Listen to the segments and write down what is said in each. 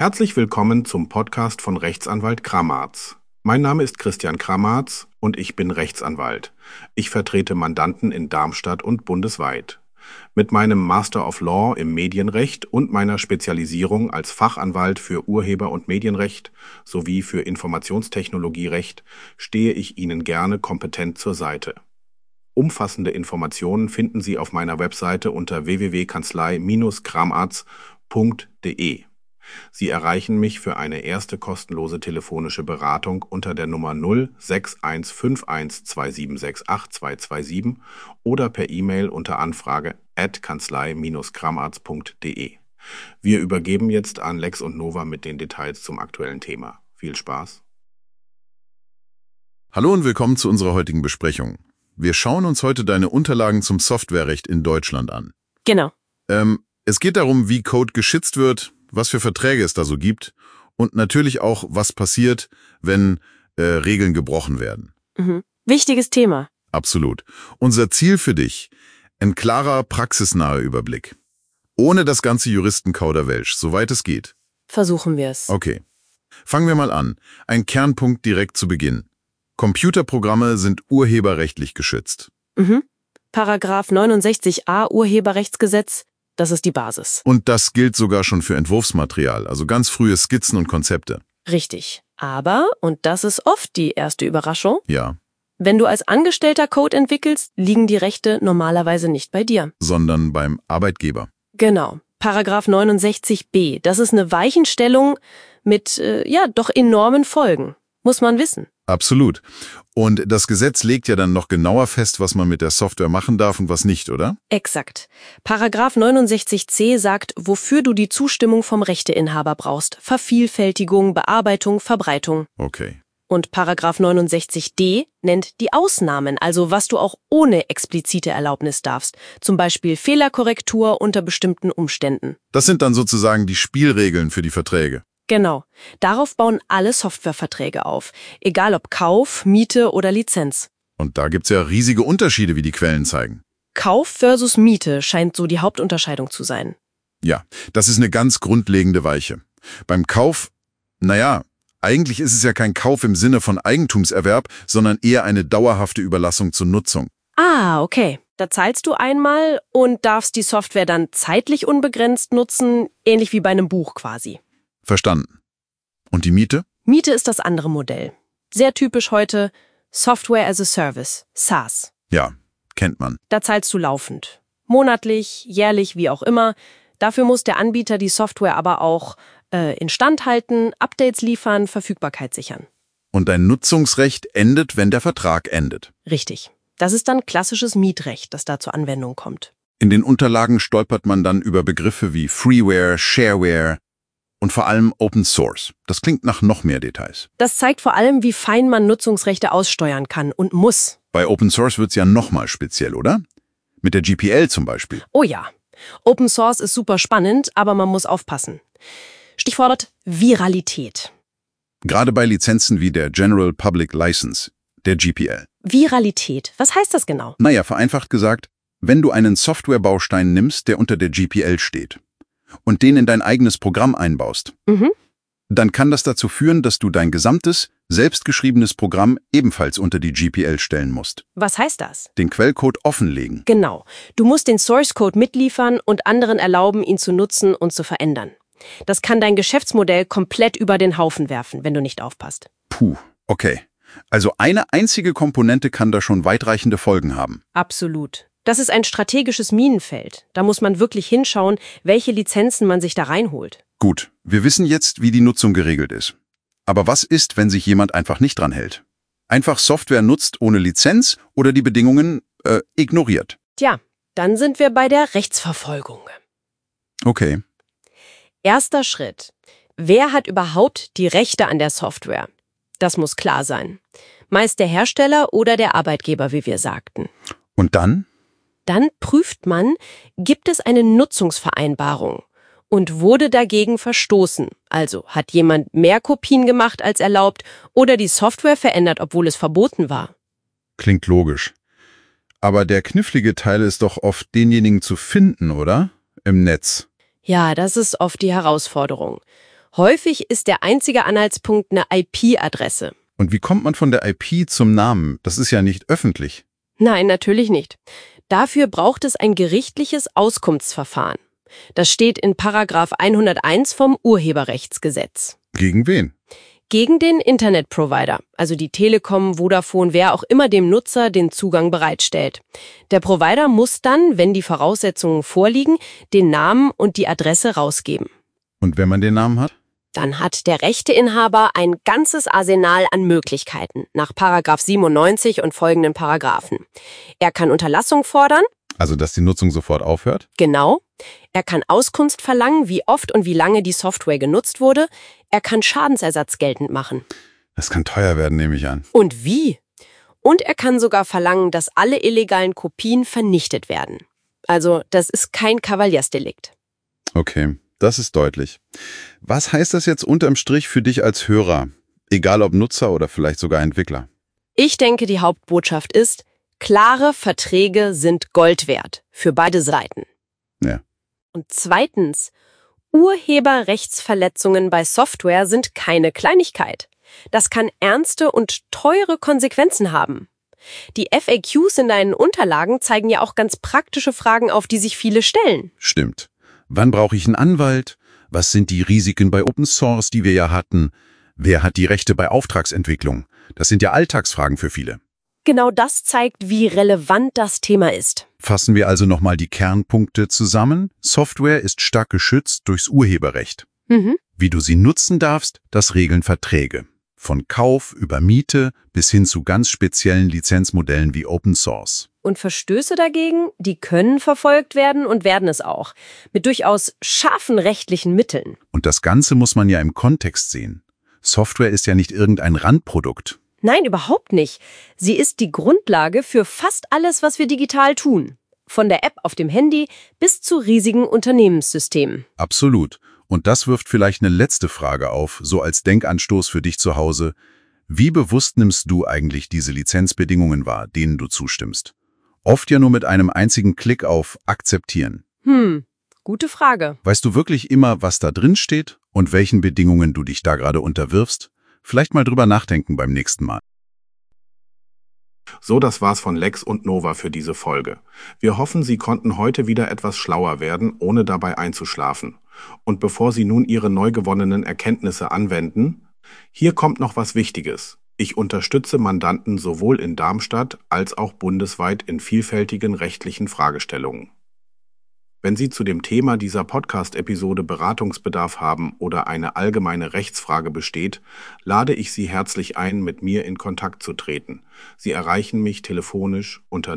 Herzlich willkommen zum Podcast von Rechtsanwalt Kramarz. Mein Name ist Christian Kramarz und ich bin Rechtsanwalt. Ich vertrete Mandanten in Darmstadt und bundesweit. Mit meinem Master of Law im Medienrecht und meiner Spezialisierung als Fachanwalt für Urheber- und Medienrecht sowie für Informationstechnologierecht stehe ich Ihnen gerne kompetent zur Seite. Umfassende Informationen finden Sie auf meiner Webseite unter www.kanzlei-kramarz.de. Sie erreichen mich für eine erste kostenlose telefonische Beratung unter der Nummer 0615127682227 oder per E-Mail unter anfrage@kanzlei-kramarz.de. Wir übergeben jetzt an Lex und Nova mit den Details zum aktuellen Thema. Viel Spaß! Hallo und willkommen zu unserer heutigen Besprechung. Wir schauen uns heute deine Unterlagen zum Softwarerecht in Deutschland an. Genau. Es geht darum, wie Code geschützt wird, was für Verträge es da so gibt und natürlich auch, was passiert, wenn Regeln gebrochen werden. Wichtiges Thema. Absolut. Unser Ziel für dich, ein klarer, praxisnaher Überblick. Ohne das ganze Juristenkauderwelsch, soweit es geht. Versuchen wir es. Okay. Fangen wir mal an. Ein Kernpunkt direkt zu Beginn. Computerprogramme sind urheberrechtlich geschützt. Paragraph 69a Urheberrechtsgesetz, das ist die Basis. Und das gilt sogar schon für Entwurfsmaterial, also ganz frühe Skizzen und Konzepte. Richtig. Aber, und das ist oft die erste Überraschung, Ja, wenn du als Angestellter Code entwickelst, liegen die Rechte normalerweise nicht bei dir. sondern beim Arbeitgeber. Genau. Paragraph 69b, das ist eine Weichenstellung mit, doch enormen Folgen. Muss man wissen. Absolut. Und das Gesetz legt ja dann noch genauer fest, was man mit der Software machen darf und was nicht, oder? Exakt. Paragraph 69c sagt, wofür du die Zustimmung vom Rechteinhaber brauchst. Vervielfältigung, Bearbeitung, Verbreitung. Okay. Und Paragraph 69d nennt die Ausnahmen, also was du auch ohne explizite Erlaubnis darfst. Zum Beispiel Fehlerkorrektur unter bestimmten Umständen. Das sind dann sozusagen die Spielregeln für die Verträge. Genau. Darauf bauen alle Softwareverträge auf. Egal ob Kauf, Miete oder Lizenz. Und da gibt's ja riesige Unterschiede, wie die Quellen zeigen. Kauf versus Miete scheint so die Hauptunterscheidung zu sein. Ja, das ist eine ganz grundlegende Weiche. Beim Kauf, eigentlich ist es ja kein Kauf im Sinne von Eigentumserwerb, sondern eher eine dauerhafte Überlassung zur Nutzung. Ah, okay. Da zahlst du einmal und darfst die Software dann zeitlich unbegrenzt nutzen, ähnlich wie bei einem Buch quasi. Verstanden. Und die Miete? Miete ist das andere Modell. Sehr typisch heute Software as a Service, SaaS. Ja, kennt man. Da zahlst du laufend. Monatlich, jährlich, wie auch immer. Dafür muss der Anbieter die Software aber auch instand halten, Updates liefern, Verfügbarkeit sichern. Und dein Nutzungsrecht endet, wenn der Vertrag endet. Richtig. Das ist dann klassisches Mietrecht, das da zur Anwendung kommt. In den Unterlagen stolpert man dann über Begriffe wie Freeware, Shareware und vor allem Open Source. Das klingt nach noch mehr Details. Das zeigt vor allem, wie fein man Nutzungsrechte aussteuern kann und muss. Bei Open Source wird's ja nochmal speziell, oder? Mit der GPL zum Beispiel. Oh ja. Open Source ist super spannend, aber man muss aufpassen. Stichwort Viralität. Gerade bei Lizenzen wie der General Public License, der GPL. Viralität, was heißt das genau? Vereinfacht gesagt, wenn du einen Softwarebaustein nimmst, der unter der GPL steht und den in dein eigenes Programm einbaust, dann kann das dazu führen, dass du dein gesamtes, selbstgeschriebenes Programm ebenfalls unter die GPL stellen musst. Was heißt das? Den Quellcode offenlegen. Genau. Du musst den Source Code mitliefern und anderen erlauben, ihn zu nutzen und zu verändern. Das kann dein Geschäftsmodell komplett über den Haufen werfen, wenn du nicht aufpasst. Puh, okay. Also eine einzige Komponente kann da schon weitreichende Folgen haben. Absolut. Das ist ein strategisches Minenfeld. Da muss man wirklich hinschauen, welche Lizenzen man sich da reinholt. Gut, wir wissen jetzt, wie die Nutzung geregelt ist. Aber was ist, wenn sich jemand einfach nicht dran hält? Einfach Software nutzt ohne Lizenz oder die Bedingungen ignoriert? Tja, dann sind wir bei der Rechtsverfolgung. Okay. Erster Schritt. Wer hat überhaupt die Rechte an der Software? Das muss klar sein. Meist der Hersteller oder der Arbeitgeber, wie wir sagten. Und dann? Dann prüft man, gibt es eine Nutzungsvereinbarung und wurde dagegen verstoßen. Also hat jemand mehr Kopien gemacht als erlaubt oder die Software verändert, obwohl es verboten war. Klingt logisch. Aber der knifflige Teil ist doch oft denjenigen zu finden, oder? Im Netz. Ja, das ist oft die Herausforderung. Häufig ist der einzige Anhaltspunkt eine IP-Adresse. Und wie kommt man von der IP zum Namen? Das ist ja nicht öffentlich. Nein, natürlich nicht. Dafür braucht es ein gerichtliches Auskunftsverfahren. Das steht in Paragraph 101 vom Urheberrechtsgesetz. Gegen wen? Gegen den Internetprovider, also die Telekom, Vodafone, wer auch immer dem Nutzer den Zugang bereitstellt. Der Provider muss dann, wenn die Voraussetzungen vorliegen, den Namen und die Adresse rausgeben. Und wenn man den Namen hat? Dann hat der Rechteinhaber ein ganzes Arsenal an Möglichkeiten nach Paragraph 97 und folgenden Paragraphen. Er kann Unterlassung fordern. Also, dass die Nutzung sofort aufhört? Genau. Er kann Auskunft verlangen, wie oft und wie lange die Software genutzt wurde. Er kann Schadensersatz geltend machen. Das kann teuer werden, nehme ich an. Und wie? Und er kann sogar verlangen, dass alle illegalen Kopien vernichtet werden. Also, das ist kein Kavaliersdelikt. Okay, das ist deutlich. Was heißt das jetzt unterm Strich für dich als Hörer? Egal ob Nutzer oder vielleicht sogar Entwickler. Ich denke, die Hauptbotschaft ist, klare Verträge sind Gold wert für beide Seiten. Ja. Und zweitens, Urheberrechtsverletzungen bei Software sind keine Kleinigkeit. Das kann ernste und teure Konsequenzen haben. Die FAQs in deinen Unterlagen zeigen ja auch ganz praktische Fragen auf, die sich viele stellen. Stimmt. Wann brauche ich einen Anwalt? Was sind die Risiken bei Open Source, die wir ja hatten? Wer hat die Rechte bei Auftragsentwicklung? Das sind ja Alltagsfragen für viele. Genau das zeigt, wie relevant das Thema ist. Fassen wir also nochmal die Kernpunkte zusammen. Software ist stark geschützt durchs Urheberrecht. Wie du sie nutzen darfst, das regeln Verträge. Von Kauf über Miete bis hin zu ganz speziellen Lizenzmodellen wie Open Source. Und Verstöße dagegen, die können verfolgt werden und werden es auch. Mit durchaus scharfen rechtlichen Mitteln. Und das Ganze muss man ja im Kontext sehen. Software ist ja nicht irgendein Randprodukt. Nein, überhaupt nicht. Sie ist die Grundlage für fast alles, was wir digital tun. Von der App auf dem Handy bis zu riesigen Unternehmenssystemen. Absolut. Und das wirft vielleicht eine letzte Frage auf, so als Denkanstoß für dich zu Hause. Wie bewusst nimmst du eigentlich diese Lizenzbedingungen wahr, denen du zustimmst? Oft ja nur mit einem einzigen Klick auf Akzeptieren. Gute Frage. Weißt du wirklich immer, was da drin steht und welchen Bedingungen du dich da gerade unterwirfst? Vielleicht mal drüber nachdenken beim nächsten Mal. So, das war's von Lex und Nova für diese Folge. Wir hoffen, Sie konnten heute wieder etwas schlauer werden, ohne dabei einzuschlafen. Und bevor Sie nun Ihre neu gewonnenen Erkenntnisse anwenden, hier kommt noch was Wichtiges. Ich unterstütze Mandanten sowohl in Darmstadt als auch bundesweit in vielfältigen rechtlichen Fragestellungen. Wenn Sie zu dem Thema dieser Podcast-Episode Beratungsbedarf haben oder eine allgemeine Rechtsfrage besteht, lade ich Sie herzlich ein, mit mir in Kontakt zu treten. Sie erreichen mich telefonisch unter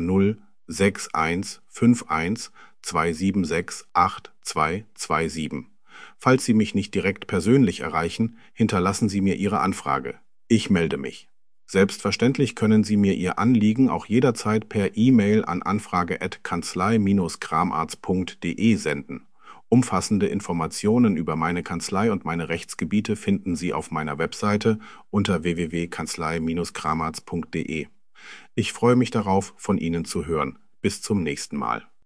06151 276 8227. Falls Sie mich nicht direkt persönlich erreichen, hinterlassen Sie mir Ihre Anfrage. Ich melde mich. Selbstverständlich können Sie mir Ihr Anliegen auch jederzeit per E-Mail an anfrage@kanzlei-kramarz.de senden. Umfassende Informationen über meine Kanzlei und meine Rechtsgebiete finden Sie auf meiner Webseite unter www.kanzlei-kramarz.de. Ich freue mich darauf, von Ihnen zu hören. Bis zum nächsten Mal.